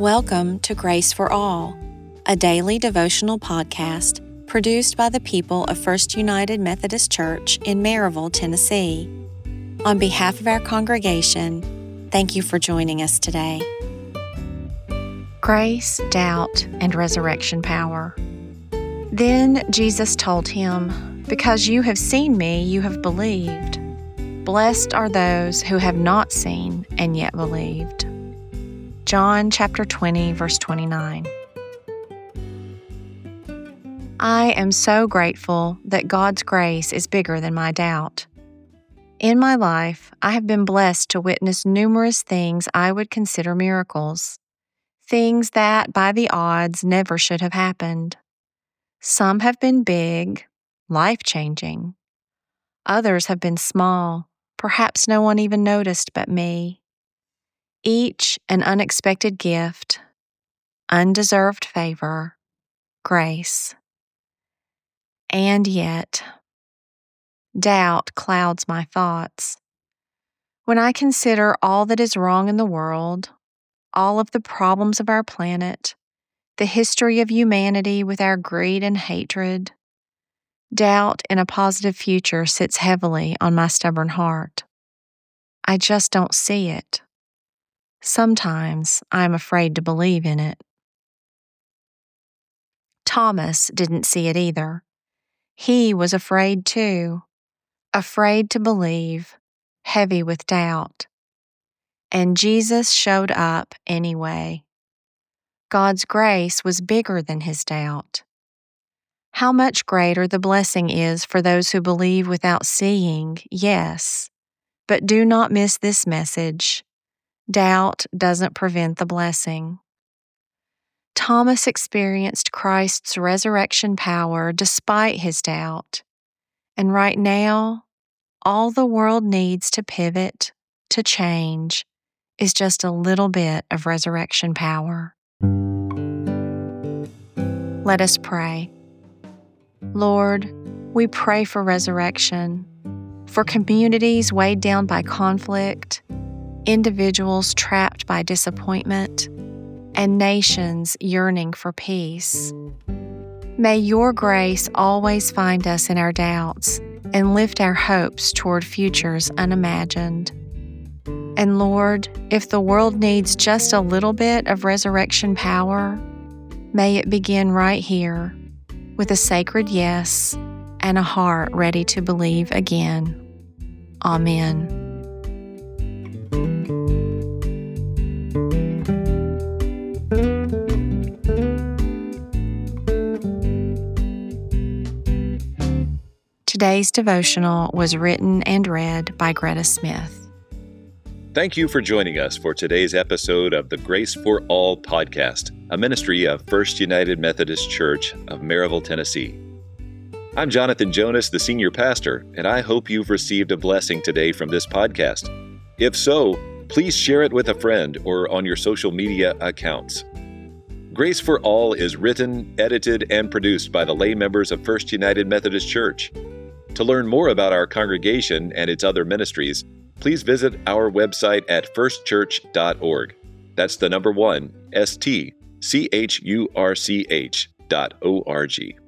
Welcome to Grace for All, a daily devotional podcast produced by the people of First United Methodist Church in Maryville, Tennessee. On behalf of our congregation, thank you for joining us today. Grace, doubt, and resurrection power. Then Jesus told him, "Because you have seen me, you have believed. Blessed are those who have not seen and yet believed." John chapter 20, verse 29. I am so grateful that God's grace is bigger than my doubt. In my life, I have been blessed to witness numerous things I would consider miracles, things that, by the odds, never should have happened. Some have been big, life-changing. Others have been small, perhaps no one even noticed but me. Each an unexpected gift, undeserved favor, grace. And yet, doubt clouds my thoughts. When I consider all that is wrong in the world, all of the problems of our planet, the history of humanity with our greed and hatred, doubt in a positive future sits heavily on my stubborn heart. I just don't see it. Sometimes I'm afraid to believe in it. Thomas didn't see it either. He was afraid too, afraid to believe, heavy with doubt. And Jesus showed up anyway. God's grace was bigger than his doubt. How much greater the blessing is for those who believe without seeing, yes, but do not miss this message. Doubt doesn't prevent the blessing. Thomas experienced Christ's resurrection power despite his doubt. And right now, all the world needs to pivot, to change, is just a little bit of resurrection power. Let us pray. Lord, we pray for resurrection, for communities weighed down by conflict, individuals trapped by disappointment, and nations yearning for peace. May your grace always find us in our doubts and lift our hopes toward futures unimagined. And Lord, if the world needs just a little bit of resurrection power, may it begin right here with a sacred yes and a heart ready to believe again. Amen. Today's devotional was written and read by Greta Smith. Thank you for joining us for today's episode of the Grace for All podcast, a ministry of First United Methodist Church of Maryville, Tennessee. I'm Jonathan Jonas, the senior pastor, and I hope you've received a blessing today from this podcast. If so, please share it with a friend or on your social media accounts. Grace for All is written, edited, and produced by the lay members of First United Methodist Church. To learn more about our congregation and its other ministries, please visit our website at firstchurch.org. That's the number 1, STCHURCH.org.